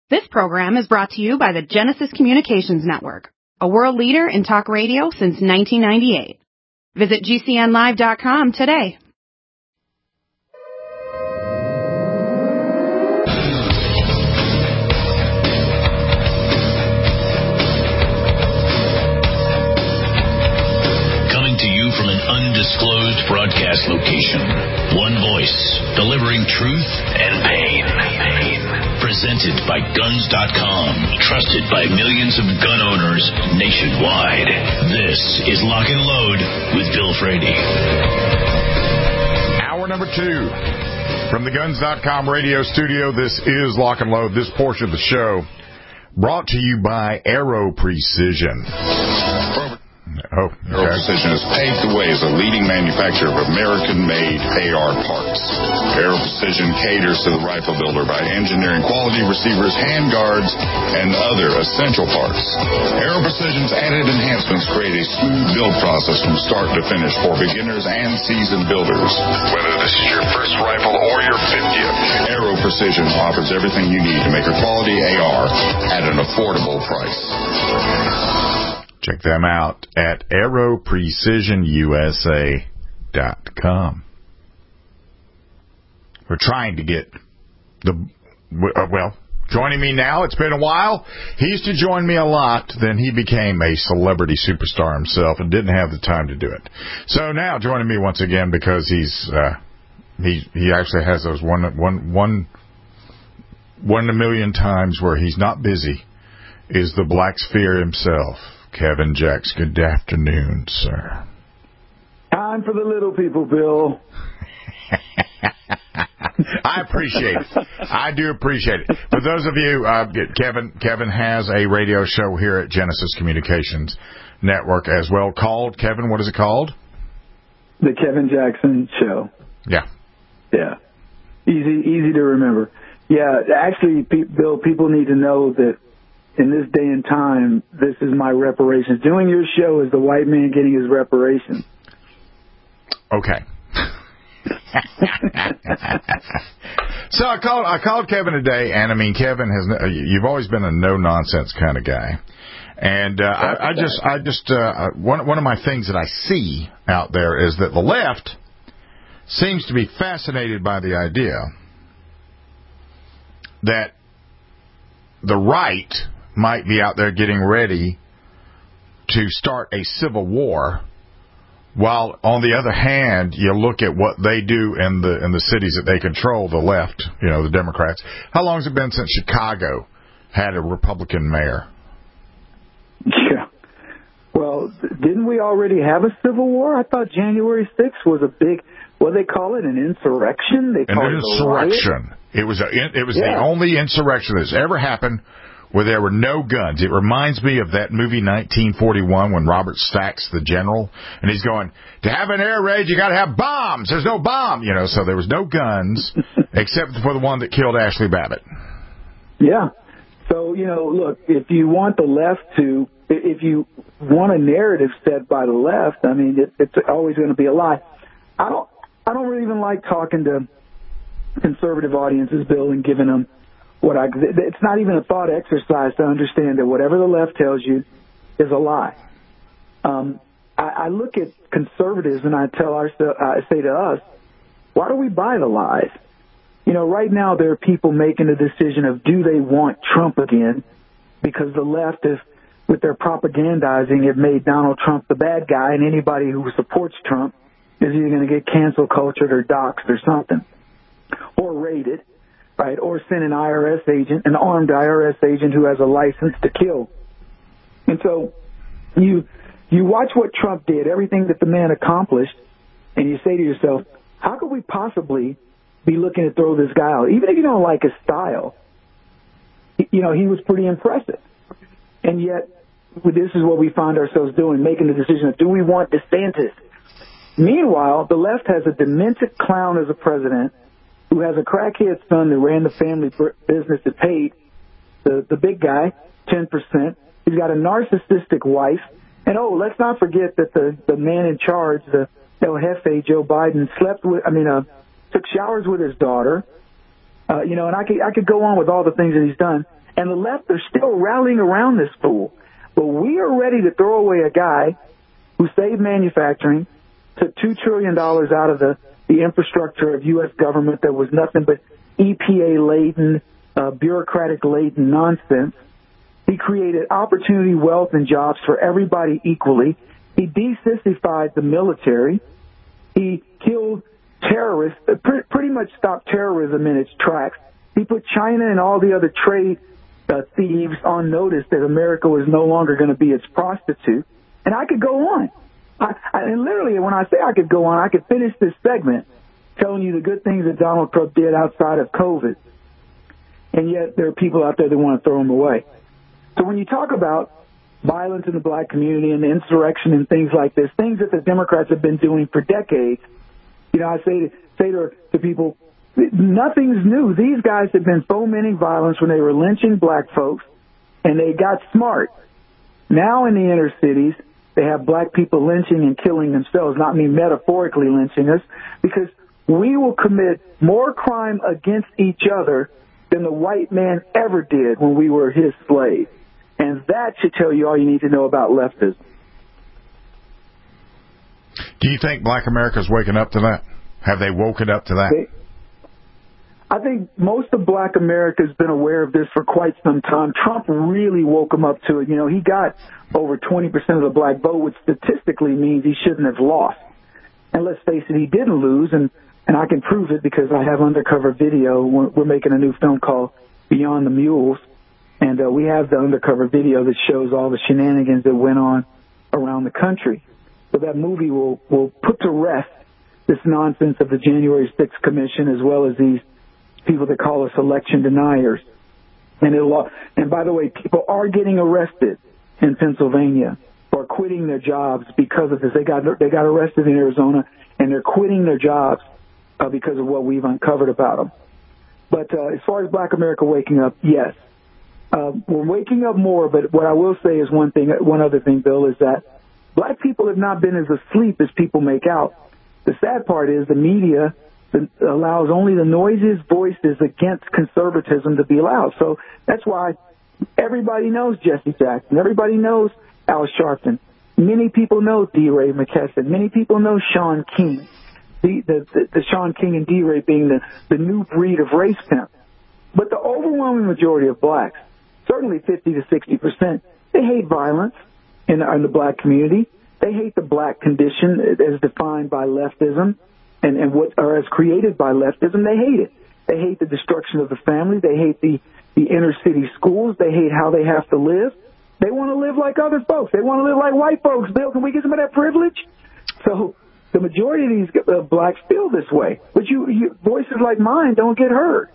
This program is brought to you by the Genesis Communications Network, a world leader in talk radio since 1998. Visit GCNlive.com today. Coming to you from an undisclosed broadcast location. One voice, delivering truth and pain. Presented by Guns.com, trusted by millions of gun owners nationwide. This is Lock and Load with Bill Frady. Hour number 2 from the Guns.com radio studio. This is Lock and Load. This portion of the show brought to you by Aero Precision. Aero Precision has paved the way as a leading manufacturer of American-made AR parts. Aero Precision caters to the rifle builder by engineering quality receivers, handguards, and other essential parts. Aero Precision's added enhancements create a smooth build process from start to finish for beginners and seasoned builders. Whether this is your first rifle or your 50th, Aero Precision offers everything you need to make a quality AR at an affordable price. Check them out at aeroprecisionusa.com. We're trying to get joining me now. It's been a while. He used to join me a lot. Then he became a celebrity superstar himself and didn't have the time to do it. So now joining me once again because he actually has those one in a million times where he's not busy is the Black Sphere himself. Kevin Jacks, good afternoon, sir. Time for the little people, Bill. I appreciate it. I do appreciate it. For those of you, Kevin has a radio show here at Genesis Communications Network as well called, Kevin, what is it called? The Kevin Jackson Show. Yeah. Yeah. Easy to remember. Yeah, actually, Bill, people need to know that in this day and time, this is my reparations. Doing your show is the white man getting his reparations. Okay. So I called Kevin today, and I mean, Kevin you've always been a no-nonsense kind of guy. And one of my things that I see out there is that the left seems to be fascinated by the idea that the right might be out there getting ready to start a civil war, while on the other hand, you look at what they do in the cities that they control, the left, the Democrats. How long has it been since Chicago had a Republican mayor? Yeah. Well, didn't we already have a civil war? I thought January 6th was a big, what do they call it, an insurrection? An insurrection. It was the only insurrection that's ever happened where there were no guns. It reminds me of that movie 1941 when Robert Stack's the general, and he's going, to have an air raid, you got to have bombs. There's no bomb, so there was no guns except for the one that killed Ashley Babbitt. Yeah. So, look, if you want if you want a narrative set by the left, I mean, it's always going to be a lie. I don't really even like talking to conservative audiences, Bill, and giving them it's not even a thought exercise to understand that whatever the left tells you is a lie. I look at conservatives and I say to us, why do we buy the lies? Right now there are people making a decision of do they want Trump again, because the left is, with their propagandizing, have made Donald Trump the bad guy, and anybody who supports Trump is either going to get cancel cultured or doxxed or something, or raided. Right, or send an armed IRS agent who has a license to kill. And so you watch what Trump did, everything that the man accomplished, and you say to yourself, how could we possibly be looking to throw this guy out? Even if you don't like his style, he was pretty impressive. And yet, this is what we find ourselves doing, making the decision of, do we want DeSantis? Meanwhile, the left has a demented clown as a president who has a crackhead son that ran the family business that paid the big guy 10%. He's got a narcissistic wife. And, let's not forget that the man in charge, the El Jefe, Joe Biden, took showers with his daughter. And I could go on with all the things that he's done. And the left are still rallying around this fool. But we are ready to throw away a guy who saved manufacturing, took $2 trillion out of the infrastructure of U.S. government that was nothing but EPA-laden, bureaucratic-laden nonsense. He created opportunity, wealth, and jobs for everybody equally. He de-sissified the military. He killed terrorists, pretty much stopped terrorism in its tracks. He put China and all the other trade thieves on notice that America was no longer going to be its prostitute. And I could go on. And literally, when I say I could go on, I could finish this segment telling you the good things that Donald Trump did outside of COVID. And yet there are people out there that want to throw him away. So when you talk about violence in the black community and the insurrection and things like this, things that the Democrats have been doing for decades, you know, I say to people, nothing's new. These guys have been fomenting violence when they were lynching black folks, and they got smart. Now in the inner cities, they have black people lynching and killing themselves, not me metaphorically lynching us, because we will commit more crime against each other than the white man ever did when we were his slaves. And that should tell you all you need to know about leftism. Do you think black America's waking up to that? Have they woken up to that? I think most of black America has been aware of this for quite some time. Trump really woke them up to it. You know, he got over 20% of the black vote, which statistically means he shouldn't have lost. And let's face it, he didn't lose, and I can prove it because I have undercover video. We're making a new film called Beyond the Mules, and we have the undercover video that shows all the shenanigans that went on around the country. So that movie will put to rest this nonsense of the January 6th Commission, as well as these people that call us election deniers. And by the way, people are getting arrested in Pennsylvania for quitting their jobs because of this. They got arrested in Arizona, and they're quitting their jobs because of what we've uncovered about them. But as far as black America waking up, yes. We're waking up more, but what I will say is one other thing, Bill, is that black people have not been as asleep as people make out. The sad part is the media allows only the noisiest voices against conservatism to be loud. So that's why everybody knows Jesse Jackson. Everybody knows Al Sharpton. Many people know D. Ray McKesson. Many people know Sean King. The Sean King and D. Ray being the new breed of race pimp. But the overwhelming majority of blacks, certainly 50 to 60%, they hate violence in the black community. They hate the black condition as defined by leftism and as created by leftism. They hate it. They hate the destruction of the family. They hate the inner city schools. They hate how they have to live. They want to live like other folks. They want to live like white folks. Bill, can we get some of that privilege? So the majority of these blacks feel this way. But you voices like mine don't get heard.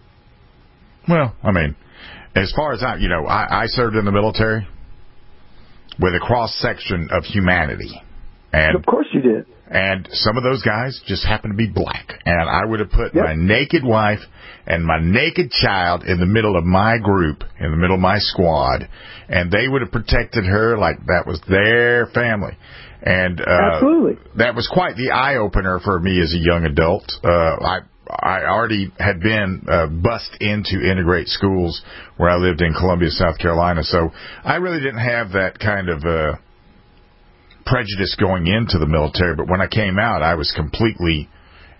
Well, I mean, as far as I served in the military with a cross-section of humanity. And of course you did. And some of those guys just happened to be black. And I would have put my naked wife and my naked child in the middle of my group, in the middle of my squad, and they would have protected her like that was their family. And absolutely, that was quite the eye-opener for me as a young adult. I already had been bussed into integrate schools where I lived in Columbia, South Carolina, so I really didn't have that kind of prejudice going into the military. But when I came out, I was completely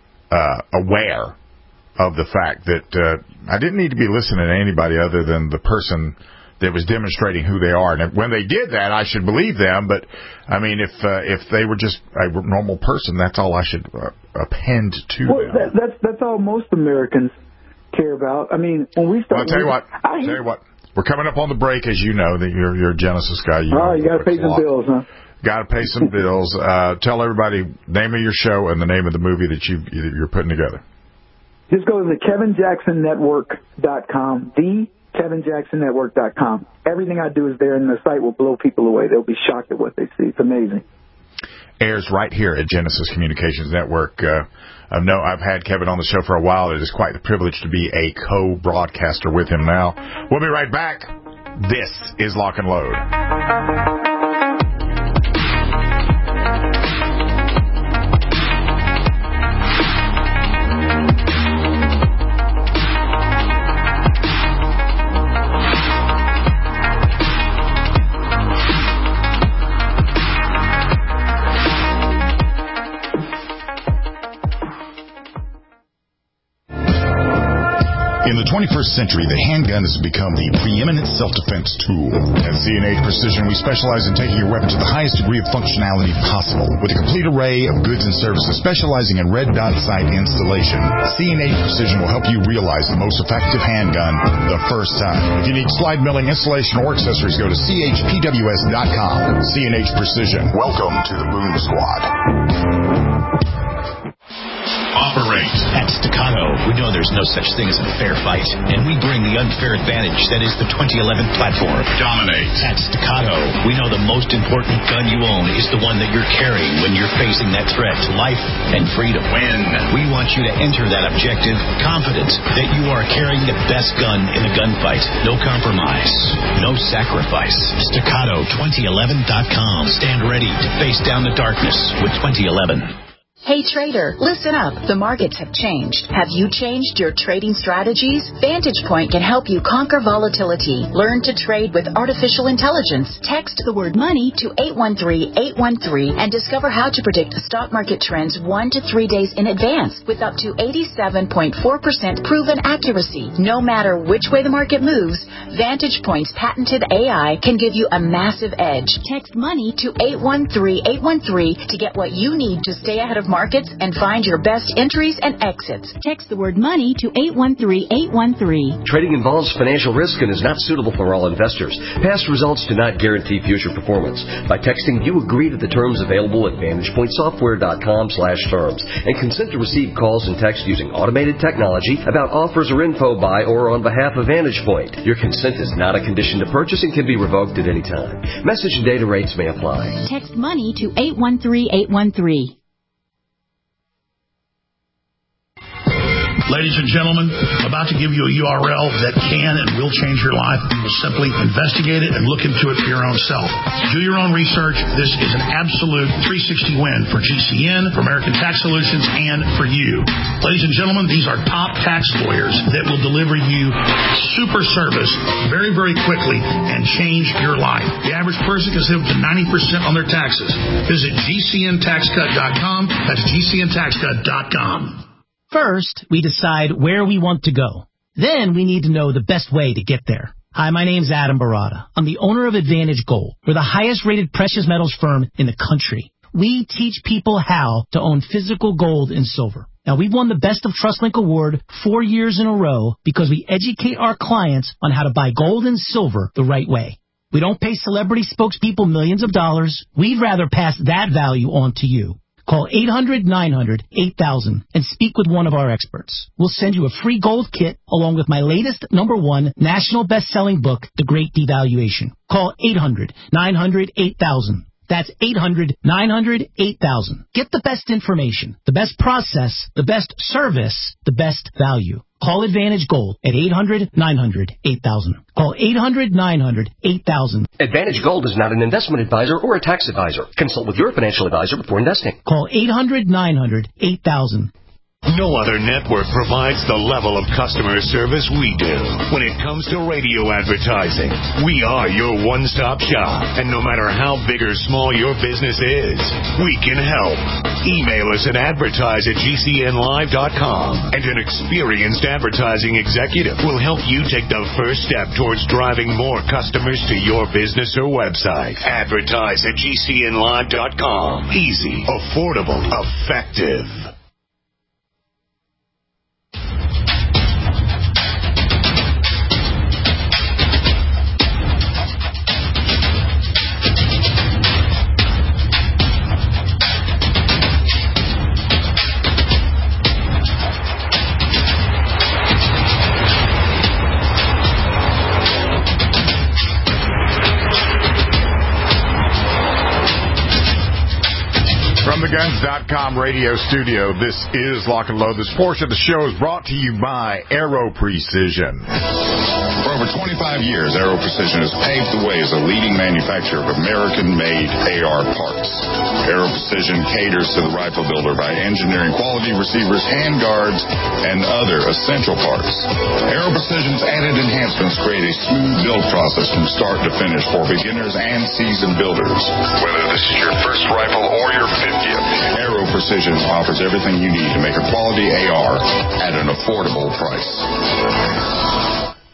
aware of the fact that I didn't need to be listening to anybody other than the person that was demonstrating who they are. And when they did that, I should believe them. But I mean, if they were just a normal person, that's all I should append to them. That's all most Americans care about. I mean, when we start, well, I'll tell you what. We're coming up on the break, as you know. That you're a Genesis guy. You got to pay some bills, huh? Got to pay some bills. Tell everybody name of your show and the name of the movie that you're putting together. Just go to the KevinJacksonNetwork.com. KevinJacksonNetwork.com. Everything I do is there, and the site will blow people away. They'll be shocked at what they see. It's amazing. Airs right here at Genesis Communications Network. I've had Kevin on the show for a while. It is quite the privilege to be a co-broadcaster with him now. We'll be right back. This is Lock and Load. 21st century, the handgun has become the preeminent self-defense tool. At C&H Precision, we specialize in taking your weapon to the highest degree of functionality possible. With a complete array of goods and services specializing in red dot sight installation, C&H Precision will help you realize the most effective handgun the first time. If you need slide milling, installation, or accessories, go to chpws.com. C&H Precision. Welcome to the Boom Squad. Operate. At Staccato, we know there's no such thing as a fair fight, and we bring the unfair advantage that is the 2011 platform. Dominate. At Staccato, we know the most important gun you own is the one that you're carrying when you're facing that threat to life and freedom. Win. We want you to enter that objective confident that you are carrying the best gun in the gunfight. No compromise. No sacrifice. Staccato2011.com. Stand ready to face down the darkness with 2011. Hey trader, listen up. The markets have changed. Have you changed your trading strategies? Vantage Point can help you conquer volatility. Learn to trade with artificial intelligence. Text the word money to 813-813 and discover how to predict the stock market trends 1 to 3 days in advance with up to 87.4% proven accuracy. No matter which way the market moves, Vantage Point's patented AI can give you a massive edge. Text money to 813-813 to get what you need to stay ahead of markets and find your best entries and exits. Text the word money to 813-813. Trading involves financial risk and is not suitable for all investors. Past results do not guarantee future performance. By texting, you agree to the terms available at VantagePointSoftware.com/terms and consent to receive calls and texts using automated technology about offers or info by or on behalf of Vantage Point. Your consent is not a condition to purchase and can be revoked at any time. Message and data rates may apply. Text money to 813-813. Ladies and gentlemen, I'm about to give you a URL that can and will change your life. You will simply investigate it and look into it for your own self. Do your own research. This is an absolute 360 win for GCN, for American Tax Solutions, and for you. Ladies and gentlemen, these are top tax lawyers that will deliver you super service very, very quickly and change your life. The average person can save up to 90% on their taxes. Visit GCNTaxCut.com. That's GCNTaxCut.com. First, we decide where we want to go. Then we need to know the best way to get there. Hi, my name's Adam Barada. I'm the owner of Advantage Gold. We're the highest rated precious metals firm in the country. We teach people how to own physical gold and silver. Now, we've won the Best of TrustLink Award 4 years in a row because we educate our clients on how to buy gold and silver the right way. We don't pay celebrity spokespeople millions of dollars. We'd rather pass that value on to you. Call 800-900-8000 and speak with one of our experts. We'll send you a free gold kit along with my latest #1 national best-selling book, The Great Devaluation. Call 800-900-8000. That's 800-900-8000. Get the best information, the best process, the best service, the best value. Call Advantage Gold at 800-900-8000. Call 800-900-8000. Advantage Gold is not an investment advisor or a tax advisor. Consult with your financial advisor before investing. Call 800-900-8000. No other network provides the level of customer service we do. When it comes to radio advertising, we are your one-stop shop. And no matter how big or small your business is, we can help. Email us at advertise@gcnlive.com, and an experienced advertising executive will help you take the first step towards driving more customers to your business or website. Advertise@gcnlive.com. Easy, affordable, effective. From the Guns.com radio studio, this is Lock and Load. This portion of the show is brought to you by Aero Precision. For over 25 years, Aero Precision has paved the way as a leading manufacturer of American-made AR parts. Aero Precision caters to the rifle builder by engineering quality receivers, handguards, and other essential parts. Aero Precision's added enhancements create a smooth build process from start to finish for beginners and seasoned builders. Whether this is your first rifle or your 50th, Aero Precision offers everything you need to make a quality AR at an affordable price.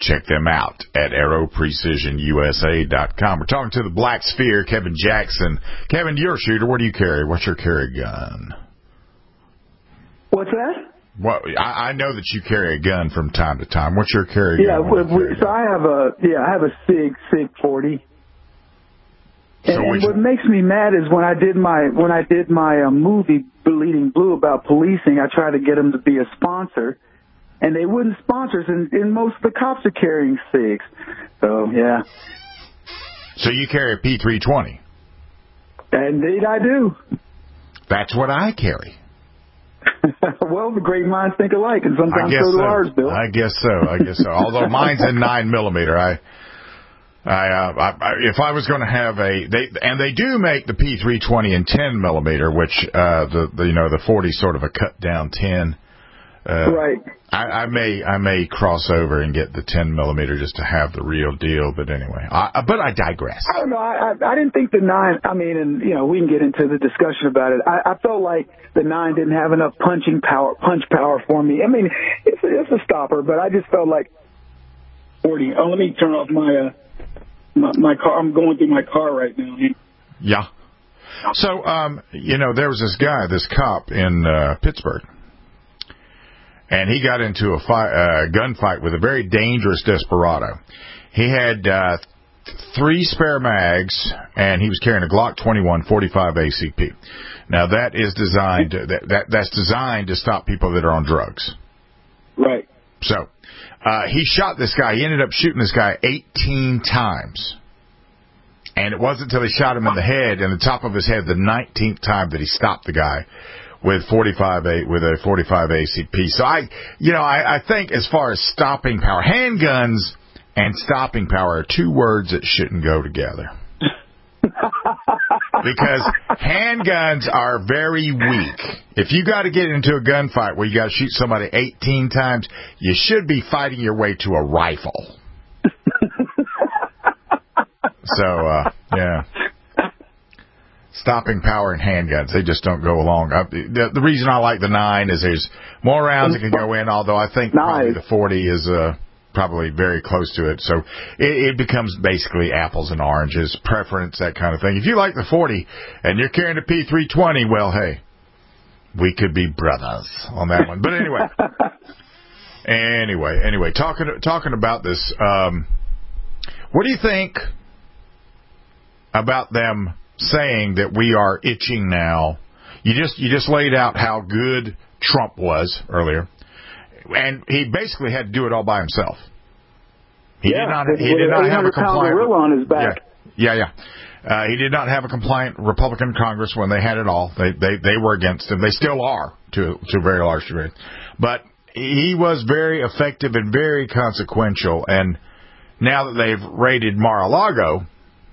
check them out at ArrowPrecisionUSA.com. We're talking to the Black Sphere, Kevin Jackson. Kevin, you're a shooter. What do you carry? What's your carry gun? What's that? Well, I know that you carry a gun from time to time. What's your carry gun? So I have a SIG 40. And what makes me mad is when I did my movie Bleeding Blue about policing, I tried to get them to be a sponsor, and they wouldn't sponsor us. And most of the cops are carrying SIGs. So yeah. So you carry a P320? Indeed, I do. That's what I carry. Well, the great minds think alike, and sometimes so do ours, Bill. I guess so. Although mine's in 9mm, if I was going to have they do make the P320 in 10mm, which the 40 sort of a cut down 10. Right. I may cross over and get the 10mm just to have the real deal, but anyway. But I digress. I don't know. I didn't think the 9. I mean, and we can get into the discussion about it. I felt like the 9 didn't have enough punch power for me. I mean, it's a stopper, but I just felt like 40. Oh, let me turn off my car. I'm going through my car right now. Yeah. So, there was this cop in Pittsburgh, and he got into a gunfight with a very dangerous desperado. He had 3 spare mags, and he was carrying a Glock 21 45 ACP. Now, that is designed that's designed to stop people that are on drugs. Right. So, he shot this guy. He ended up shooting this guy 18 times. And it wasn't until he shot him in the head, in the top of his head, the 19th time that he stopped the guy with a 45 ACP. So I think as far as stopping power, handguns and stopping power are 2 words that shouldn't go together. Because handguns are very weak. If you got to get into a gunfight where you got to shoot somebody 18 times, you should be fighting your way to a rifle. So, yeah. Stopping power and handguns, they just don't go along. The reason I like the 9 is there's more rounds that can go in, although I think probably the 40 is probably very close to it. So it becomes basically apples and oranges, preference, that kind of thing. If you like the 40 and you're carrying a P320, well, hey, we could be brothers on that one. But anyway, talking about this, what do you think about them saying that we are itching now? You just laid out how good Trump was earlier, and he basically had to do it all by himself. He did not have a compliant gorilla on his back. Yeah. He did not have a compliant Republican Congress when they had it all. They were against him. They still are to a very large degree, but he was very effective and very consequential. And now that they've raided Mar-a-Lago,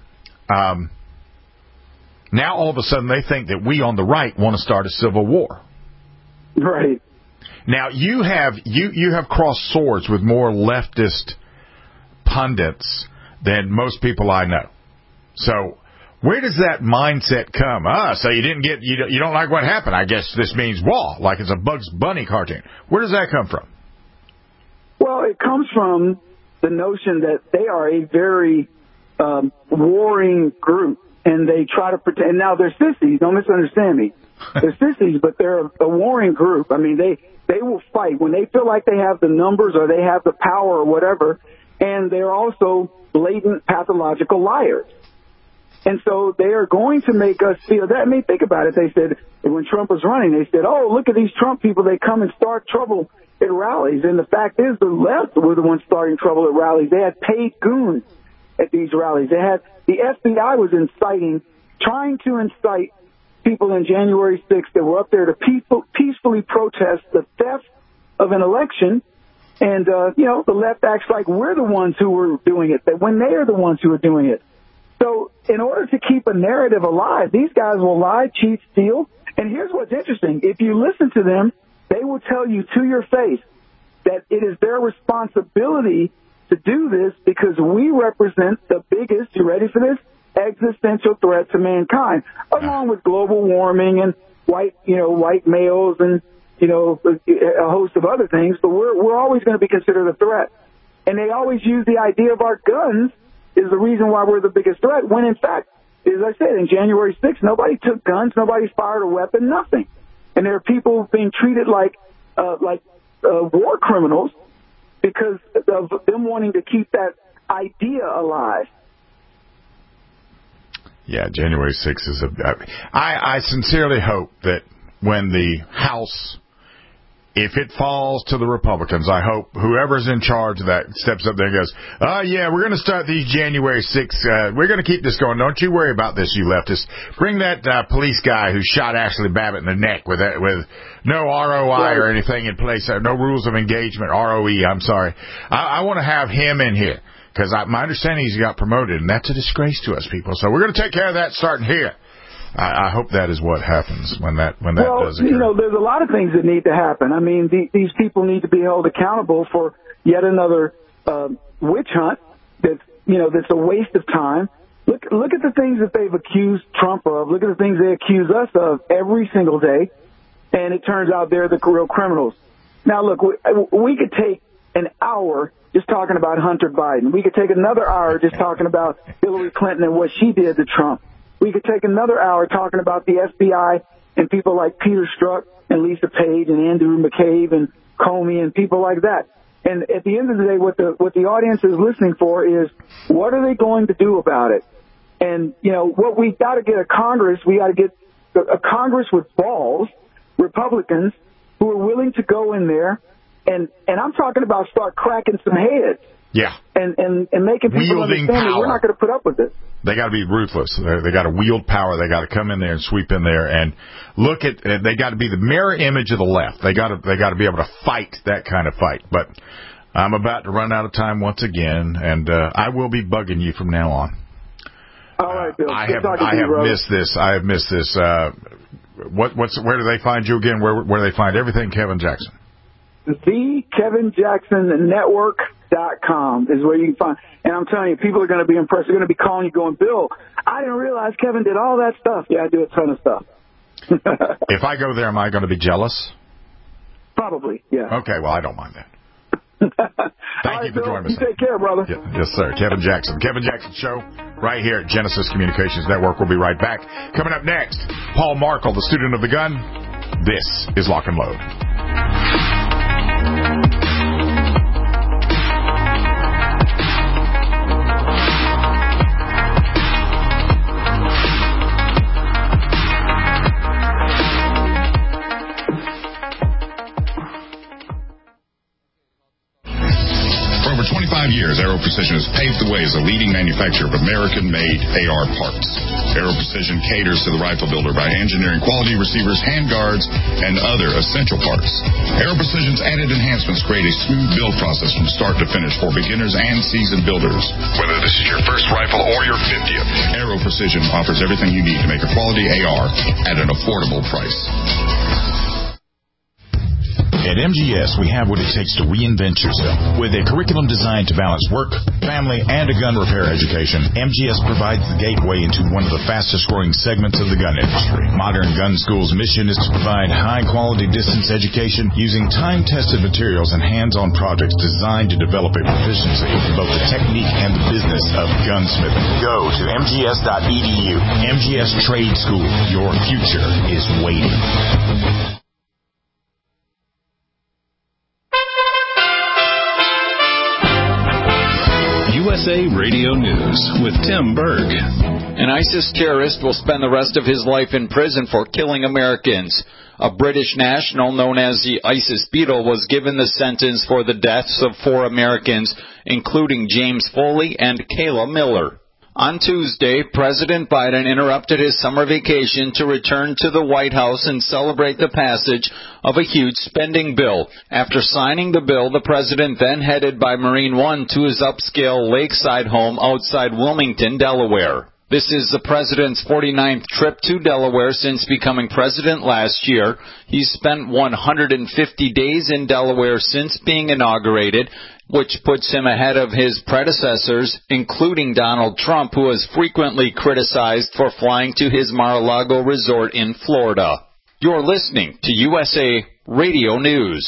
now all of a sudden they think that we on the right want to start a civil war. Right. Now you have crossed swords with more leftist pundits than most people I know. So where does that mindset come? So you don't like what happened. I guess this means war, like it's a Bugs Bunny cartoon. Where does that come from? Well, it comes from the notion that they are a very warring group, and they try to pretend. Now, they're sissies. Don't misunderstand me. They're sissies, but they're a warring group. I mean, they will fight when they feel like they have the numbers or they have the power or whatever, and they're also blatant pathological liars. And so they are going to make us feel that. I mean, think about it. They said when Trump was running, they said, oh, look at these Trump people. They come and start trouble at rallies. And the fact is the left were the ones starting trouble at rallies. They had paid goons at these rallies. They had the FBI was trying to incite people in January 6th that were up there to peacefully protest the theft of an election. And, the left acts like we're the ones who were doing it, that when they are the ones who are doing it. So in order to keep a narrative alive, these guys will lie, cheat, steal. And here's what's interesting. If you listen to them, they will tell you to your face that it is their responsibility to do this because we represent the biggest, you ready for this, existential threat to mankind, along with global warming and white males and, a host of other things. But we're always going to be considered a threat. And they always use the idea of our guns is the reason why we're the biggest threat, when in fact, as I said, in January 6th, nobody took guns, nobody fired a weapon, nothing. And there are people being treated like war criminals because of them wanting to keep that idea alive. Yeah, January 6th is I sincerely hope that when the House, if it falls to the Republicans, I hope whoever's in charge of that steps up there and goes, oh, yeah, we're going to start these January 6th. We're going to keep this going. Don't you worry about this, you leftists. Bring that police guy who shot Ashley Babbitt in the neck with no ROI or anything in place, no rules of engagement, ROE, I'm sorry. I want to have him in here because my understanding is he got promoted, and that's a disgrace to us people. So we're going to take care of that starting here. I hope that is what happens when that does occur. There's a lot of things that need to happen. I mean, these people need to be held accountable for yet another witch hunt that's a waste of time. Look at the things that they've accused Trump of. Look at the things they accuse us of every single day, and it turns out they're the real criminals. Now, look, we could take an hour just talking about Hunter Biden. We could take another hour just talking about Hillary Clinton and what she did to Trump. We could take another hour talking about the FBI and people like Peter Strzok and Lisa Page and Andrew McCabe and Comey and people like that. And at the end of the day, what the audience is listening for is what are they going to do about it? And, what we got to get a Congress, we got to get a Congress with balls, Republicans, who are willing to go in there. And I'm talking about start cracking some heads. Yeah. And making people wielding understand power. that we're not going to put up with this. They got to be ruthless. They got to wield power. They got to come in there and sweep in there and look at. They got to be the mirror image of the left. They got to be able to fight that kind of fight. But I'm about to run out of time once again, and I will be bugging you from now on. All right, Bill. I have missed this. I have missed this. Where do they find you again? Where do they find everything Kevin Jackson? The Kevin Jackson Network.com is where you can find. And I'm telling you, people are going to be impressed. They're going to be calling you going, Bill, I didn't realize Kevin did all that stuff. Yeah, I do a ton of stuff. If I go there, am I going to be jealous? Probably, yeah. Okay, well, I don't mind that. Thank you for joining us. You take care, brother. Yes, sir. Kevin Jackson. Kevin Jackson Show right here at Genesis Communications Network. We'll be right back. Coming up next, Paul Markle, the student of the gun. This is Lock and Load. For over 25 years, Aero Precision has paved the way as a leading manufacturer of American-made AR parts. Aero Precision caters to the rifle builder by engineering quality receivers, handguards, and other essential parts. Aero Precision's added enhancements create a smooth build process from start to finish for beginners and seasoned builders. Whether this is your first rifle or your 50th, Aero Precision offers everything you need to make a quality AR at an affordable price. At MGS, we have what it takes to reinvent yourself. With a curriculum designed to balance work, family, and a gun repair education, MGS provides the gateway into one of the fastest-growing segments of the gun industry. Modern Gun School's mission is to provide high-quality distance education using time-tested materials and hands-on projects designed to develop a proficiency in both the technique and the business of gunsmithing. Go to mgs.edu. MGS Trade School. Your future is waiting. USA Radio News with Tim Berg. An ISIS terrorist will spend the rest of his life in prison for killing Americans. A British national known as the ISIS Beetle was given the sentence for the deaths of 4 Americans, including James Foley and Kayla Miller. On Tuesday, President Biden interrupted his summer vacation to return to the White House and celebrate the passage of a huge spending bill. After signing the bill, the president then headed by Marine One to his upscale lakeside home outside Wilmington, Delaware. This is the president's 49th trip to Delaware since becoming president last year. He's spent 150 days in Delaware since being inaugurated, which puts him ahead of his predecessors, including Donald Trump, who was frequently criticized for flying to his Mar-a-Lago resort in Florida. You're listening to USA Radio News.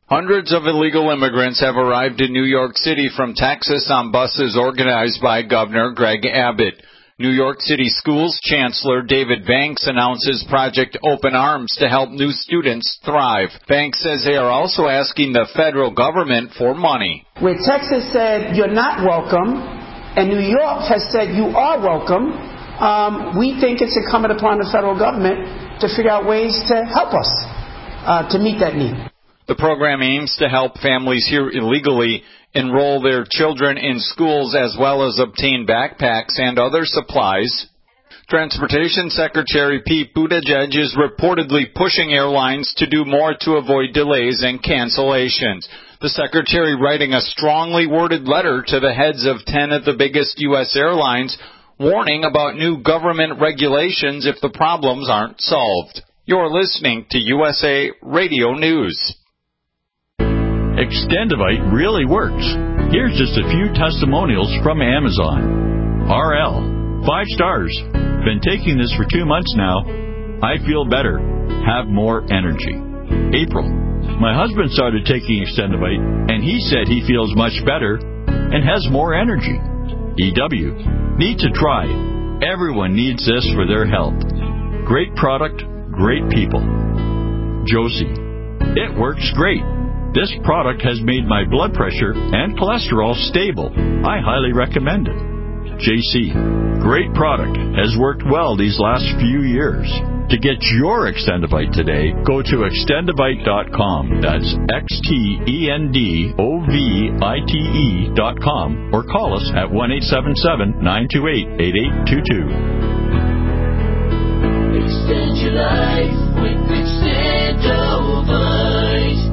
Hundreds of illegal immigrants have arrived in New York City from Texas on buses organized by Governor Greg Abbott. New York City Schools Chancellor David Banks announces Project Open Arms to help new students thrive. Banks says they are also asking the federal government for money. Where Texas said you're not welcome, and New York has said you are welcome, we think it's incumbent upon the federal government to figure out ways to help us to meet that need. The program aims to help families here illegally enroll their children in schools as well as obtain backpacks and other supplies. Transportation Secretary Pete Buttigieg is reportedly pushing airlines to do more to avoid delays and cancellations. The Secretary writing a strongly worded letter to the heads of 10 of the biggest U.S. airlines, warning about new government regulations if the problems aren't solved. You're listening to USA Radio News. Extendivite really works. Here's just a few testimonials from Amazon. RL, 5 stars. Been taking this for 2 months now. I feel better. Have more energy. April, my husband started taking Extendivite, and he said he feels much better and has more energy. EW, need to try. Everyone needs this for their health. Great product, great people. Josie, it works great. This product has made my blood pressure and cholesterol stable. I highly recommend it. JC, great product. Has worked well these last few years. To get your Extendivite today, go to extendivite.com. That's XTENDOVITE.com or call us at 1-877-928-8822. Extend your life with Extendivite.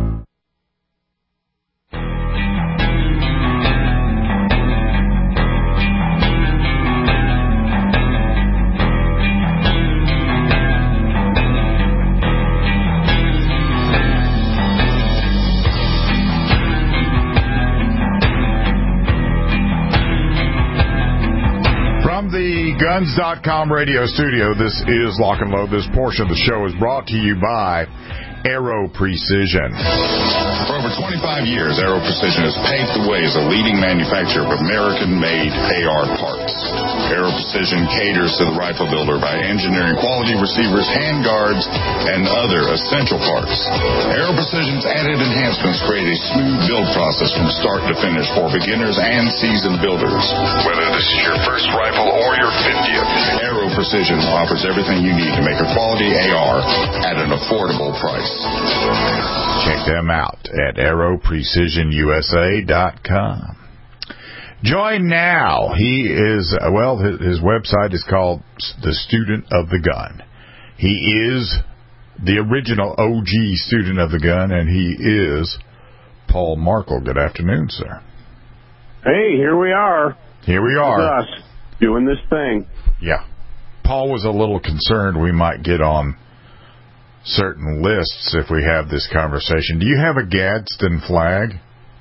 The Guns.com radio studio. This is Lock and Load. This portion of the show is brought to you by Aero Precision. For over 25 years, Aero Precision has paved the way as a leading manufacturer of American-made AR parts. Aero Precision caters to the rifle builder by engineering quality receivers, handguards, and other essential parts. Aero Precision's added enhancements create a smooth build process from start to finish for beginners and seasoned builders. Whether this is your first rifle or your 50th, Aero Precision offers everything you need to make a quality AR at an affordable price. Check them out at AeroPrecisionUSA.com. Join now. He is, his website is called The Student of the Gun. He is the original OG student of the gun, and he is Paul Markel. Good afternoon, sir. Hey, here we are. Here we are. It's us doing this thing. Yeah. Paul was a little concerned we might get on certain lists if we have this conversation. Do you have a Gadsden flag?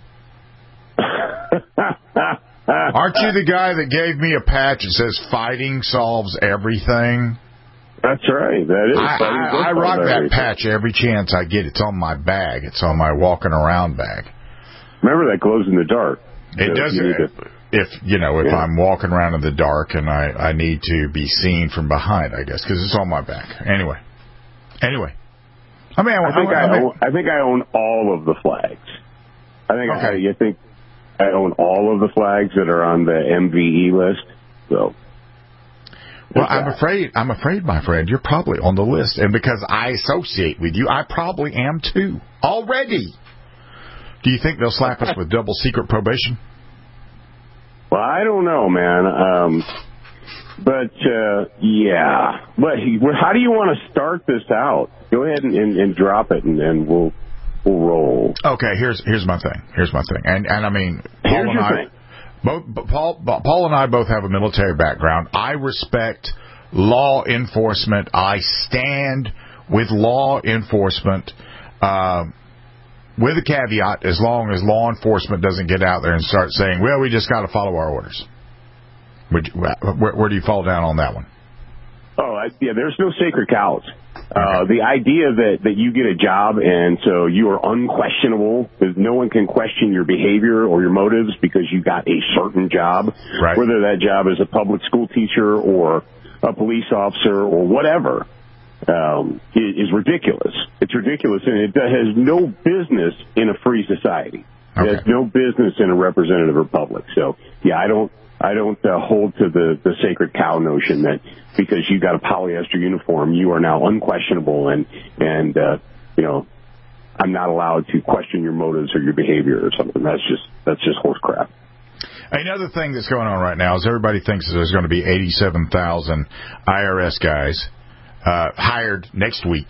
Aren't you the guy that gave me a patch that says fighting solves everything? That's right. That is. I rock that patch every chance I get. It's on my bag. It's on my walking around bag. Remember, that glows in the dark. It doesn't. If I'm walking around in the dark and I need to be seen from behind, I guess, because it's on my back. Anyway. I think I own all of the flags. You think I own all of the flags that are on the MVE list. So, well, I'm afraid, my friend, you're probably on the list, and because I associate with you, I probably am too already. Do you think they'll slap us with double secret probation? Well, I don't know, man. Yeah. But how do you want to start this out? Go ahead and drop it, and we'll roll. Okay, here's my thing. And I mean, Paul and I both have a military background. I respect law enforcement. I stand with law enforcement, with a caveat, as long as law enforcement doesn't get out there and start saying, well, we just got to follow our orders. Where do you fall down on that one? There's no sacred cows. The idea that you get a job and so you are unquestionable, because no one can question your behavior or your motives because you got a certain job, right. Whether that job is a public school teacher or a police officer or whatever, is ridiculous. It's ridiculous, and it has no business in a free society. Okay. It has no business in a representative republic. So, yeah, I don't hold to the sacred cow notion that because you got a polyester uniform, you are now unquestionable and I'm not allowed to question your motives or your behavior or something. That's just horse crap. Another thing that's going on right now is everybody thinks there's going to be 87,000 IRS guys hired next week,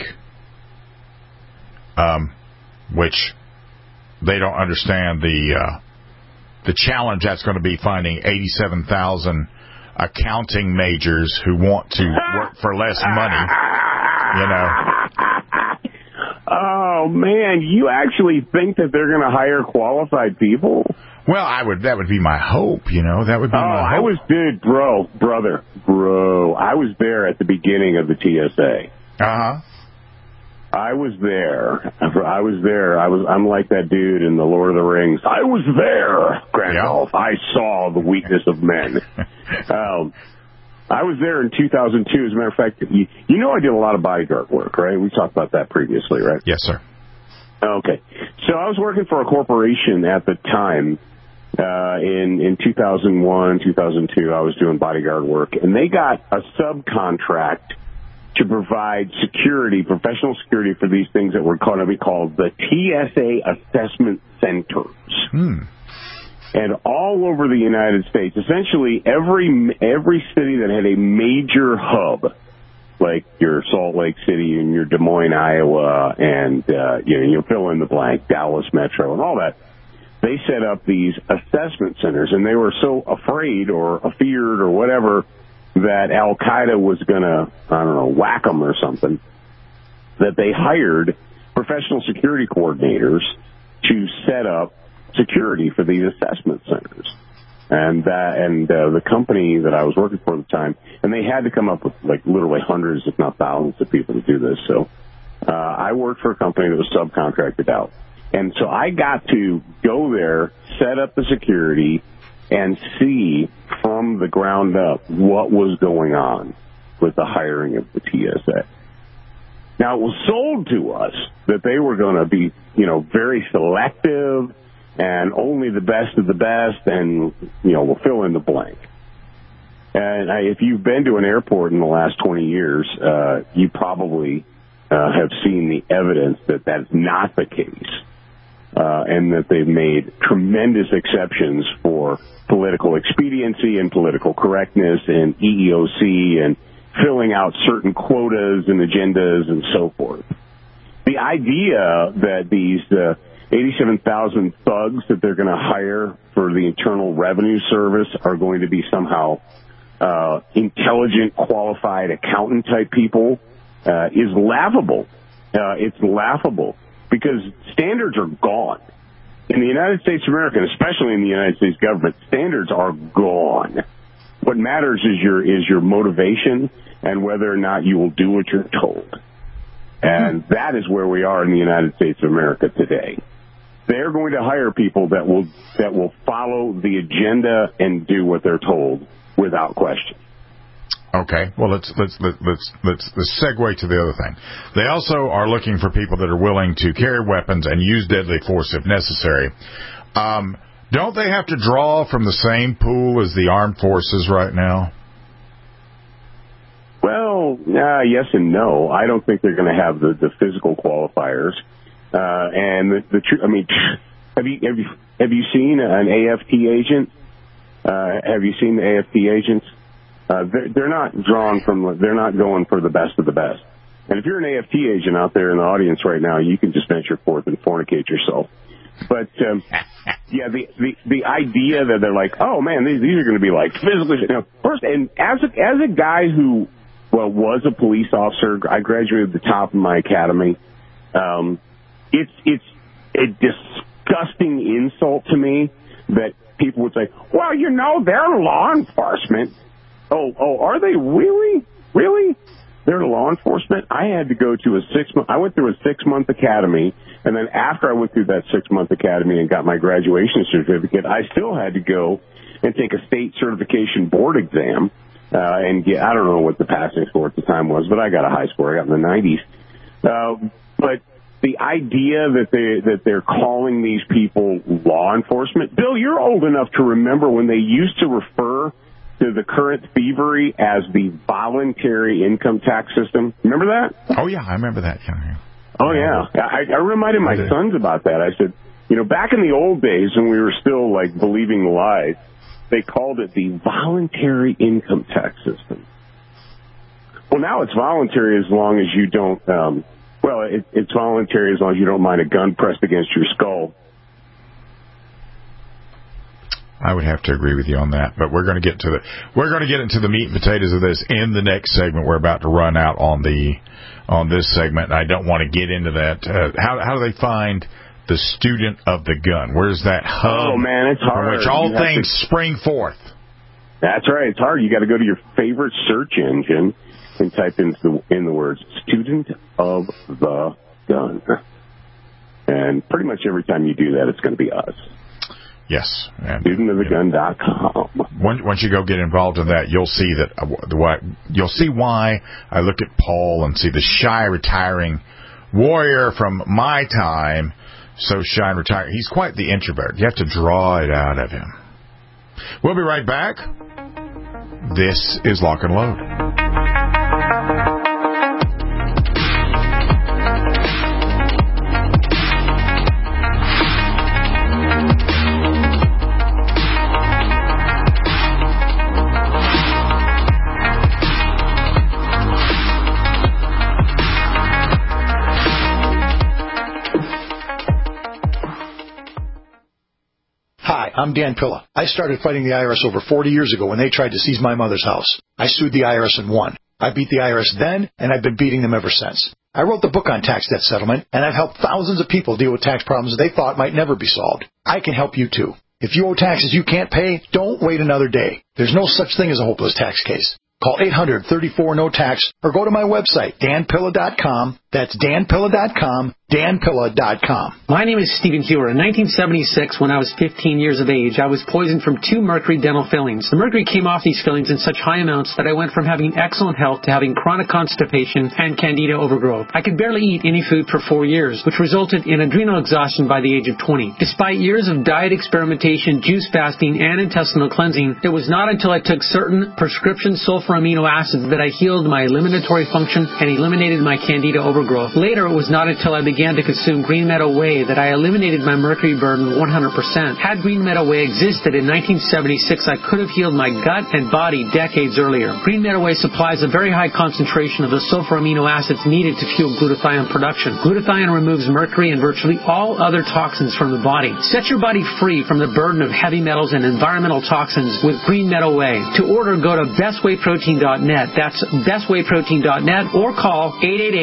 which they don't understand the challenge that's going to be finding 87,000 accounting majors who want to work for less money, Oh, man, you actually think that they're going to hire qualified people? Well, that would be my hope, that would be my hope. I was there at the beginning of the TSA. Uh-huh. I was there. I'm like that dude in the Lord of the Rings. I was there, Gandalf. Yeah. I saw the weakness of men. I was there in 2002. As a matter of fact, I did a lot of bodyguard work, right? We talked about that previously, right? Yes, sir. Okay. So I was working for a corporation at the time. In 2001, 2002, I was doing bodyguard work, and they got a subcontract to provide security, professional security for these things that were going to be called the TSA assessment centers. And all over the United States, essentially every city that had a major hub, like your Salt Lake City and your Des Moines, Iowa, and you fill in the blank, Dallas Metro and all that, they set up these assessment centers, and they were so afraid or feared or whatever that Al-Qaeda was going to, whack them or something, that they hired professional security coordinators to set up security for these assessment centers. And the company that I was working for at the time, and they had to come up with like literally hundreds, if not thousands of people to do this. So I worked for a company that was subcontracted out. And so I got to go there, set up the security, and see from the ground up what was going on with the hiring of the TSA. Now, it was sold to us that they were going to be, very selective and only the best of the best, and, we'll fill in the blank. And if you've been to an airport in the last 20 years, you probably have seen the evidence that that's not the case. And that they've made tremendous exceptions for political expediency and political correctness and EEOC and filling out certain quotas and agendas and so forth. The idea that these 87,000 thugs that they're going to hire for the Internal Revenue Service are going to be somehow intelligent, qualified accountant-type people is laughable. It's laughable. Because standards are gone. In the United States of America, and especially in the United States government, standards are gone. What matters is your motivation and whether or not you will do what you're told. And that is where we are in the United States of America today. They're going to hire people that will follow the agenda and do what they're told without question. Okay, well, let's segue to the other thing. They also are looking for people that are willing to carry weapons and use deadly force if necessary. Don't they have to draw from the same pool as the armed forces right now? Well, yes and no. I don't think they're going to have the physical qualifiers. And the truth, I mean, have you seen an AFT agent? Have you seen the AFT agents? They're not they're not going for the best of the best. And if you're an AFT agent out there in the audience right now, you can just venture forth and fornicate yourself. But, yeah, the idea that they're like, oh man, these are going to be like physically, first, and as a guy who, was a police officer, I graduated at the top of my academy. It's a disgusting insult to me that people would say, well, they're law enforcement. Oh, are they really? Really? they're law enforcement. I had to go to I went through a 6-month academy, and then after I went through that 6-month academy and got my graduation certificate, I still had to go and take a state certification board exam, and get, I don't know what the passing score at the time was, but I got a high score. I got in the 90s. But the idea that they're calling these people law enforcement, Bill, you're old enough to remember when they used to refer to the current thievery as the voluntary income tax system. Remember that? Oh, yeah, I remember that. Yeah. Oh, yeah. I reminded my sons about that. I said, back in the old days when we were still, believing the lies, they called it the voluntary income tax system. Well, now it's voluntary as long as you don't, it's voluntary as long as you don't mind a gun pressed against your skull. I would have to agree with you on that, but we're going to get into the meat and potatoes of this in the next segment. We're about to run out on this segment, and I don't want to get into that. How do they find the student of the gun? Where's that hub? Oh, man, it's hard. From which all things spring forth. That's right. It's hard. You got to go to your favorite search engine and type in the words student of the gun. And pretty much every time you do that, it's going to be us. Yes. Studentofthegun.com. Once you go get involved in that, you'll see why I look at Paul and see the shy, retiring warrior from my time. So shy and retired. He's quite the introvert. You have to draw it out of him. We'll be right back. This is Lock and Load. I'm Dan Pilla. I started fighting the IRS over 40 years ago when they tried to seize my mother's house. I sued the IRS and won. I beat the IRS then, and I've been beating them ever since. I wrote the book on tax debt settlement, and I've helped thousands of people deal with tax problems they thought might never be solved. I can help you, too. If you owe taxes you can't pay, don't wait another day. There's no such thing as a hopeless tax case. Call 800-34-NO-TAX or go to my website, danpilla.com. That's danpilla.com, danpilla.com. My name is Stephen Hewer. In 1976, when I was 15 years of age, I was poisoned from 2 mercury dental fillings. The mercury came off these fillings in such high amounts that I went from having excellent health to having chronic constipation and candida overgrowth. I could barely eat any food for 4 years, which resulted in adrenal exhaustion by the age of 20. Despite years of diet experimentation, juice fasting, and intestinal cleansing, it was not until I took certain prescription sulfur amino acids that I healed my eliminatory function and eliminated my candida overgrowth. Later, it was not until I began to consume Green Meadow Whey that I eliminated my mercury burden 100%. Had Green Meadow Whey existed in 1976, I could have healed my gut and body decades earlier. Green Meadow Whey supplies a very high concentration of the sulfur amino acids needed to fuel glutathione production. Glutathione removes mercury and virtually all other toxins from the body. Set your body free from the burden of heavy metals and environmental toxins with Green Meadow Whey. To order, go to bestwayprotein.net. That's bestwayprotein.net or call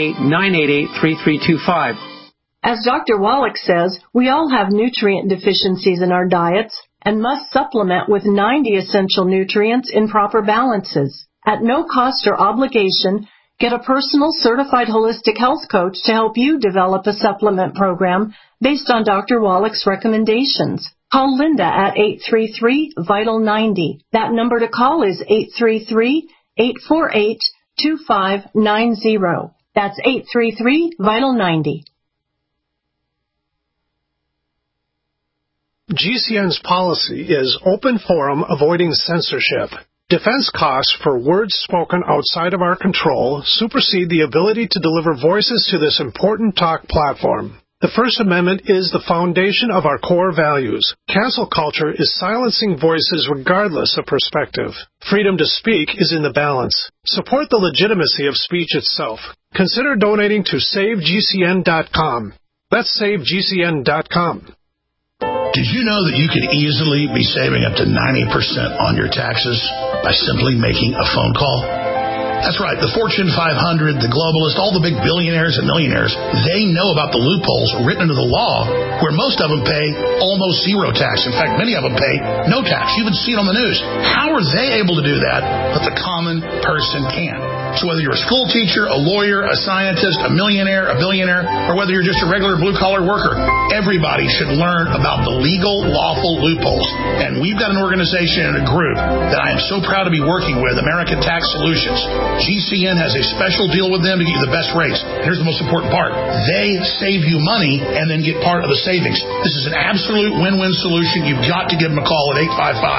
888-988-3325. As Dr. Wallach says, we all have nutrient deficiencies in our diets and must supplement with 90 essential nutrients in proper balances. At no cost or obligation, get a personal certified holistic health coach to help you develop a supplement program based on Dr. Wallach's recommendations. Call Linda at 833-VITAL-90. That number to call is 833-848-2590. That's 833-VITAL-90. GCN's policy is open forum, avoiding censorship. Defense costs for words spoken outside of our control supersede the ability to deliver voices to this important talk platform. The First Amendment is the foundation of our core values. Cancel culture is silencing voices regardless of perspective. Freedom to speak is in the balance. Support the legitimacy of speech itself. Consider donating to SaveGCN.com. That's SaveGCN.com. Did you know that you could easily be saving up to 90% on your taxes by simply making a phone call? That's right. The Fortune 500, the globalists, all the big billionaires and millionaires, they know about the loopholes written into the law where most of them pay almost zero tax. In fact, many of them pay no tax. You even see it on the news. How are they able to do that, but the common person can't? So whether you're a school teacher, a lawyer, a scientist, a millionaire, a billionaire, or whether you're just a regular blue-collar worker, everybody should learn about the legal, lawful loopholes. And we've got an organization and a group that I am so proud to be working with, American Tax Solutions. GCN has a special deal with them to get you the best rates. Here's the most important part. They save you money and then get part of the savings. This is an absolute win-win solution. You've got to give them a call at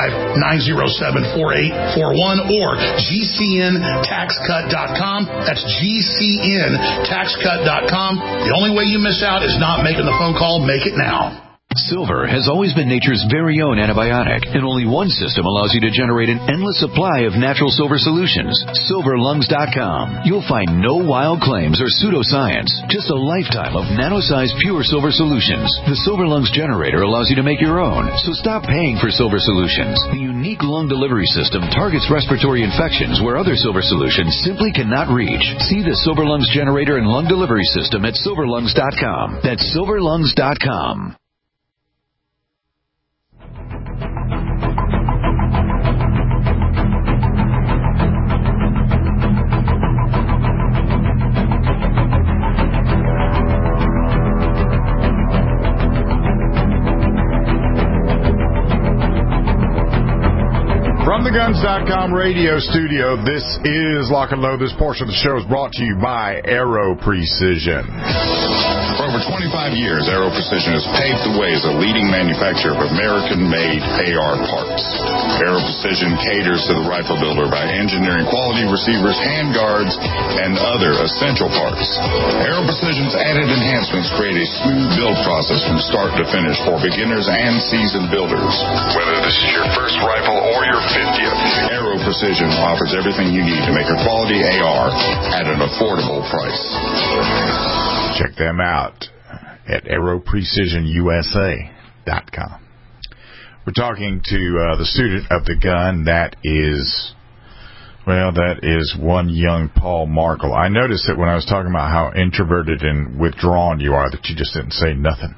855-907-4841 or GCNTaxCut.com. That's GCNTaxCut.com. The only way you miss out is not making the phone call. Make it now. Silver has always been nature's very own antibiotic, and only one system allows you to generate an endless supply of natural silver solutions. SilverLungs.com. You'll find no wild claims or pseudoscience, just a lifetime of nano-sized pure silver solutions. The Silver Lungs generator allows you to make your own, so stop paying for silver solutions. The unique lung delivery system targets respiratory infections where other silver solutions simply cannot reach. See the Silver Lungs generator and lung delivery system at SilverLungs.com. That's SilverLungs.com. From the Guns.com radio studio, this is Lock and Load. This portion of the show is brought to you by Aero Precision. For over 25 years, Aero Precision has paved the way as a leading manufacturer of American-made AR parts. Aero Precision caters to the rifle builder by engineering quality receivers, handguards, and other essential parts. Aero Precision's added enhancements create a smooth build process from start to finish for beginners and seasoned builders. Whether this is your first rifle or your 50th, Aero Precision offers everything you need to make a quality AR at an affordable price. Check them out at AeroPrecisionUSA.com. We're talking to the student of the gun. That is one young Paul Markle. I noticed that when I was talking about how introverted and withdrawn you are, that you just didn't say nothing.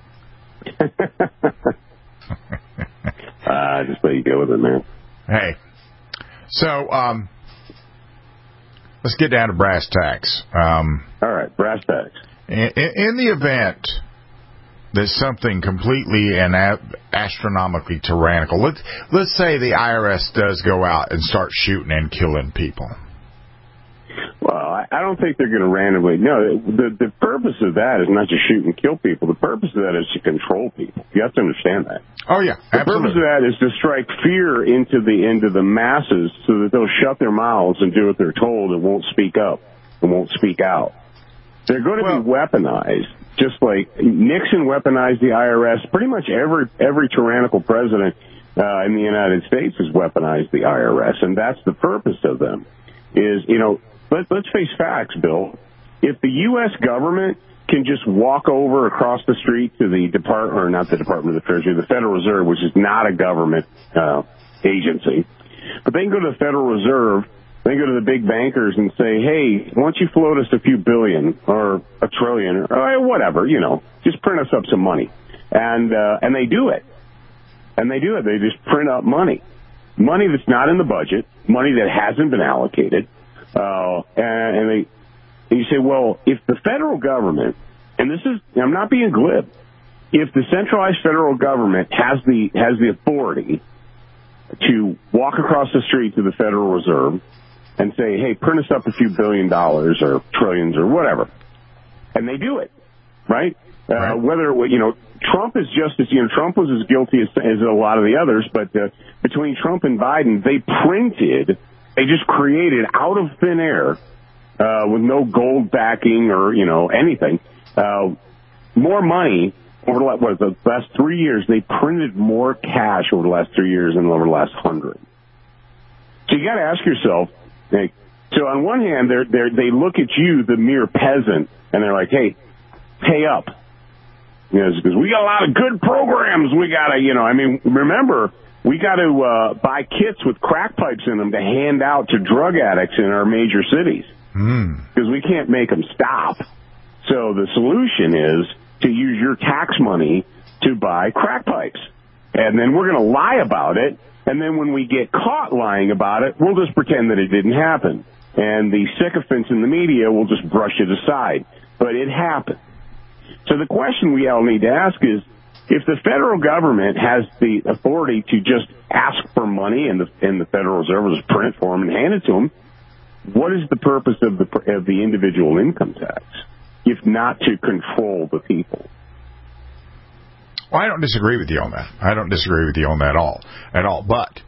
Just let you go with it, man. Hey, so let's get down to brass tacks. All right, brass tacks. In the event that something completely and astronomically tyrannical, let's say the IRS does go out and start shooting and killing people. Well, I don't think they're going to randomly. No, the purpose of that is not to shoot and kill people. The purpose of that is to control people. You have to understand that. Oh, yeah, absolutely. The purpose of that is to strike fear into the masses so that they'll shut their mouths and do what they're told and won't speak up and won't speak out. They're going to be weaponized, just like Nixon weaponized the IRS. Pretty much every tyrannical president in the United States has weaponized the IRS, and that's the purpose of them. Is, let's face facts, Bill. If the U.S. government can just walk over across the street to the Department, or not the Department of the Treasury, the Federal Reserve, which is not a government agency, but they can go to the Federal Reserve, they go to the big bankers and say, hey, why don't you float us a few billion or a trillion or whatever, just print us up some money. And they do it. And they do it. They just print up money. Money that's not in the budget, money that hasn't been allocated. And you say, well, if the federal government, and I'm not being glib, if the centralized federal government has the authority to walk across the street to the Federal Reserve and say, hey, print us up a few $1 billion or trillions or whatever. And they do it, right? Whether, Trump is just as, Trump was as guilty as a lot of the others, but between Trump and Biden, they just created out of thin air, with no gold backing or, anything, more money over the last 3 years. They printed more cash over the last 3 years than over the last 100. So you got to ask yourself, so on one hand, they look at you, the mere peasant, and they're like, hey, pay up. Because we got a lot of good programs. We got to, remember, we got to buy kits with crack pipes in them to hand out to drug addicts in our major cities. Because we can't make them stop. So the solution is to use your tax money to buy crack pipes. And then we're going to lie about it. And then when we get caught lying about it, we'll just pretend that it didn't happen. and the sycophants in the media will just brush it aside. But it happened. So the question we all need to ask is, if the federal government has the authority to just ask for money and the Federal Reserve will just print it for them and hand it to them, what is the purpose of the individual income tax, if not to control the people? Well, I don't disagree with you on that. I don't disagree with you on that at all. But,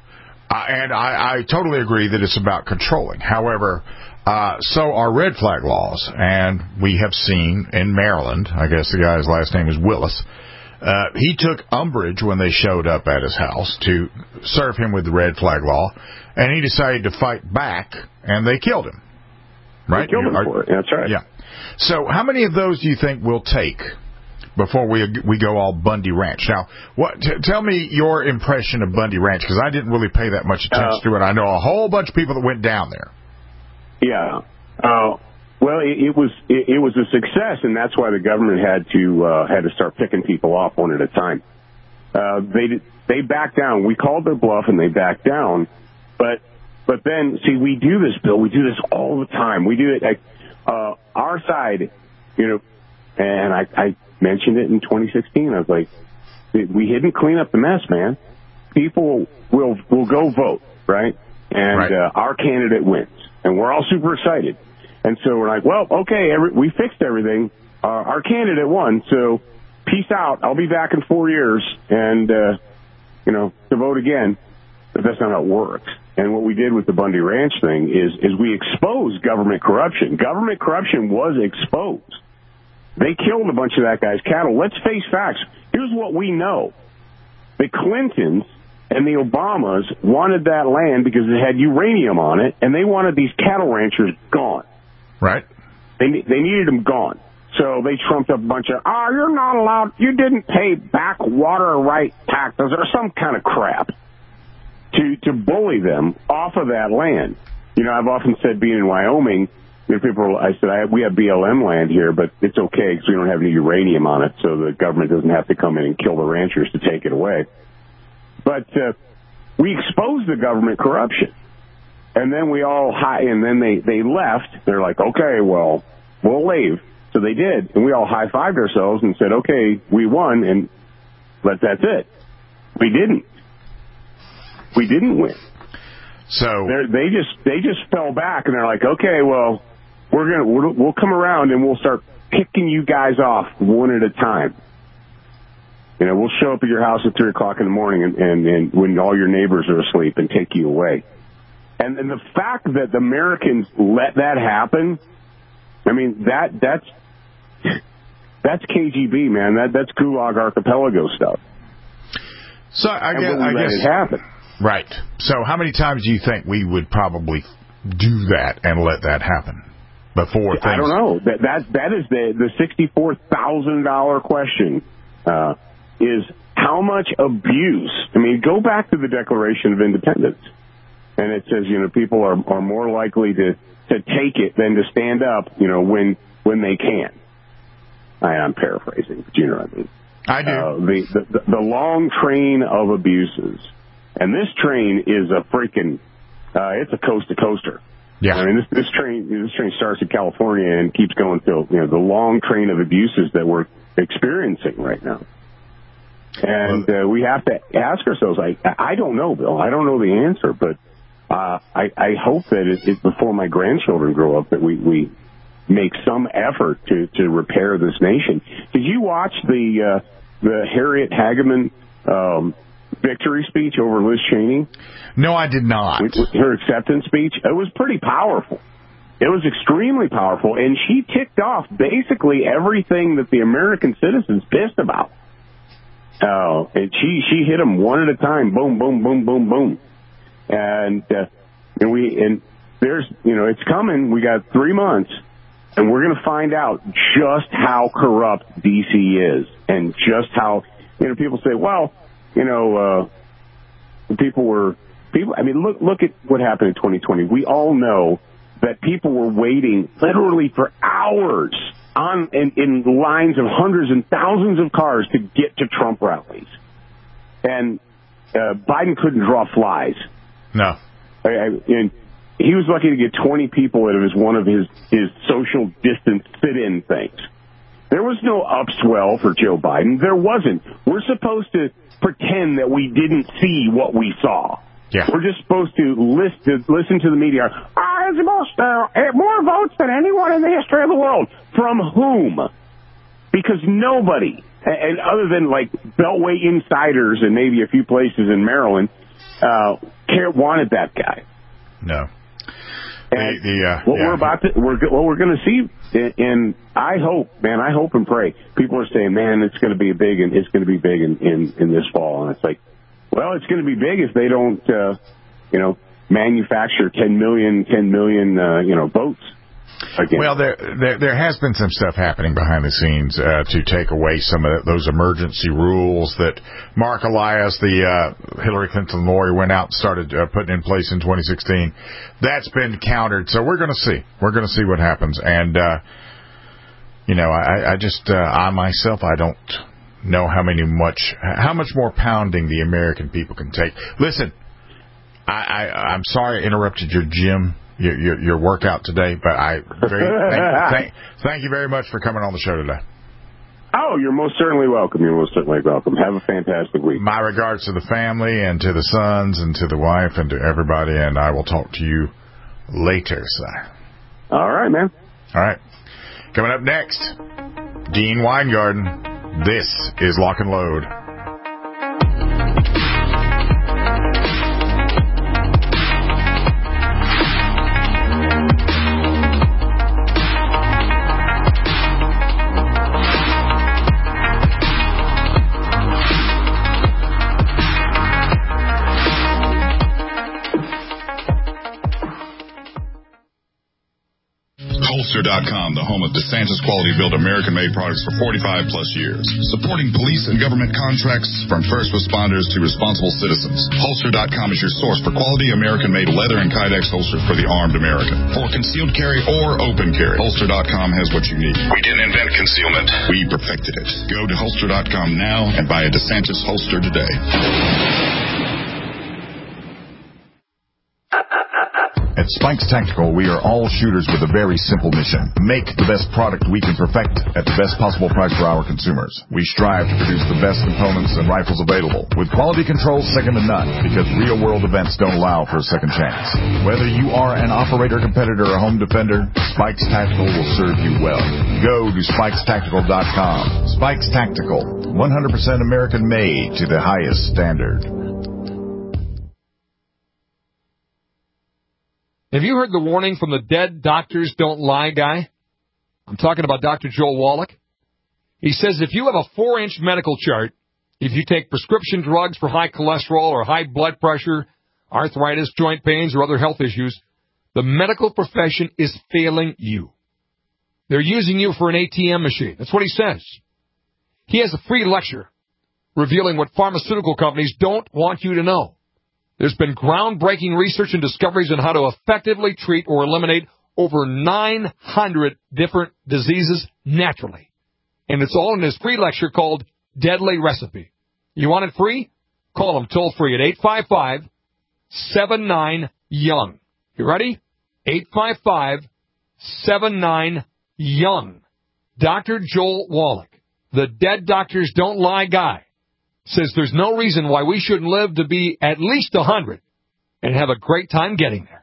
I totally agree that it's about controlling. However, so are red flag laws. And we have seen in Maryland, I guess the guy's last name is Willis, he took umbrage when they showed up at his house to serve him with the red flag law, and he decided to fight back, and they killed him. Right? They killed him for it. That's right. Yeah. So how many of those do you think we'll take before we go all Bundy Ranch? Now, tell me your impression of Bundy Ranch, because I didn't really pay that much attention to it. I know a whole bunch of people that went down there. Yeah. Well, it was a success, and that's why the government had to start picking people off one at a time. They backed down. We called their bluff, and they backed down. But then, see, we do this, Bill. We do this all the time. We do it. Our side, and I mentioned it in 2016. I was like, we didn't clean up the mess, man. People will go vote, right? And our candidate wins, and we're all super excited. And so we're like, well, okay, we fixed everything. Our candidate won, so peace out. I'll be back in 4 years, and to vote again. But that's not how it works. And what we did with the Bundy Ranch thing is we exposed government corruption. Government corruption was exposed. They killed a bunch of that guy's cattle. Let's face facts. Here's what we know. The Clintons and the Obamas wanted that land because it had uranium on it, and they wanted these cattle ranchers gone. Right. They needed them gone. So they trumped up a bunch of, you're not allowed, you didn't pay backwater right taxes or some kind of crap to bully them off of that land. I've often said, being in Wyoming, we have BLM land here, but it's okay because we don't have any uranium on it, so the government doesn't have to come in and kill the ranchers to take it away. But we exposed the government corruption, and then they left. They're like, okay, well, we'll leave. So they did, and we all high-fived ourselves and said, okay, we won, and that's it. We didn't. We didn't win. So they just fell back, and they're like, okay, well, we'll come around and we'll start picking you guys off one at a time. We'll show up at your house at 3 o'clock in the morning and when all your neighbors are asleep and take you away. And the fact that the Americans let that happen, I mean, that's KGB, man. That's Gulag Archipelago stuff. So I guess it happen. Right. So how many times do you think we would probably do that and let that happen before things? I don't know. That is the $64,000 question. Is how much abuse? I mean, go back to the Declaration of Independence, and it says people are more likely to take it than to stand up. When they can. I'm paraphrasing, but you know what I mean. I do. The long train of abuses, and this train is a freaking it's a coast to coaster. Yeah. I mean, this train starts in California and keeps going till the long train of abuses that we're experiencing right now. And we have to ask ourselves, I don't know, Bill. I don't know the answer, but I hope that before my grandchildren grow up that we make some effort to repair this nation. Did you watch the Harriet Hageman victory speech over Liz Cheney? No, I did not. Her acceptance speech? It was pretty powerful. It was extremely powerful, and she ticked off basically everything that the American citizens pissed about. And she hit them one at a time. Boom, boom, boom, boom, boom. And there's, it's coming. We got 3 months, and we're going to find out just how corrupt DC is, and just how, people say, well, I mean, look at what happened in 2020. We all know that people were waiting literally for hours in lines of hundreds and thousands of cars to get to Trump rallies. And Biden couldn't draw flies. No. And he was lucky to get 20 people. It was one of his social distance sit-in things. There was no upswell for Joe Biden. There wasn't. We're supposed to pretend that we didn't see what we saw. Yeah. We're just supposed to listen to the media. It's the most, more votes than anyone in the history of the world. From whom? Because nobody, and other than like Beltway insiders and maybe a few places in Maryland, wanted that guy. No. And we're going to see, and I hope and pray. People are saying, man, it's going to be big, and it's going to be big in this fall. And it's like, well, it's going to be big if they don't, manufacture 10 million, votes. Again. Well, there has been some stuff happening behind the scenes to take away some of those emergency rules that Mark Elias, the Hillary Clinton lawyer, went out and started putting in place in 2016. That's been countered, so we're going to see. We're going to see what happens. And I myself, I don't know how much more pounding the American people can take. Listen, I'm sorry I interrupted your gym. Your workout today, but thank you very much for coming on the show today. Oh, you're most certainly welcome. Have a fantastic week. My regards to the family and to the sons and to the wife and to everybody, and I will talk to you later, sir. All right, man. All right. Coming up next, Dean Weingarten. This is Lock and Load. Holster.com, the home of DeSantis Quality Built American-made products for 45 plus years. Supporting police and government contracts from first responders to responsible citizens. Holster.com is your source for quality American-made leather and Kydex holsters for the armed American. For concealed carry or open carry, Holster.com has what you need. We didn't invent concealment. We perfected it. Go to Holster.com now and buy a DeSantis holster today. At Spikes Tactical, we are all shooters with a very simple mission. Make the best product we can perfect at the best possible price for our consumers. We strive to produce the best components and rifles available, with quality control second to none, because real-world events don't allow for a second chance. Whether you are an operator, competitor, or home defender, Spikes Tactical will serve you well. Go to SpikesTactical.com. Spikes Tactical, 100% American-made to the highest standard. Have you heard the warning from the Dead Doctors Don't Lie guy? I'm talking about Dr. Joel Wallach. He says if you have a 4-inch medical chart, if you take prescription drugs for high cholesterol or high blood pressure, arthritis, joint pains, or other health issues, the medical profession is failing you. They're using you for an ATM machine. That's what he says. He has a free lecture revealing what pharmaceutical companies don't want you to know. There's been groundbreaking research and discoveries on how to effectively treat or eliminate over 900 different diseases naturally. And it's all in his free lecture called Deadly Recipe. You want it free? Call him toll-free at 855-79-YOUNG. You ready? 855-79-YOUNG. Dr. Joel Wallach, the Dead Doctors Don't Lie guy, says there's no reason why we shouldn't live to be at least 100 and have a great time getting there.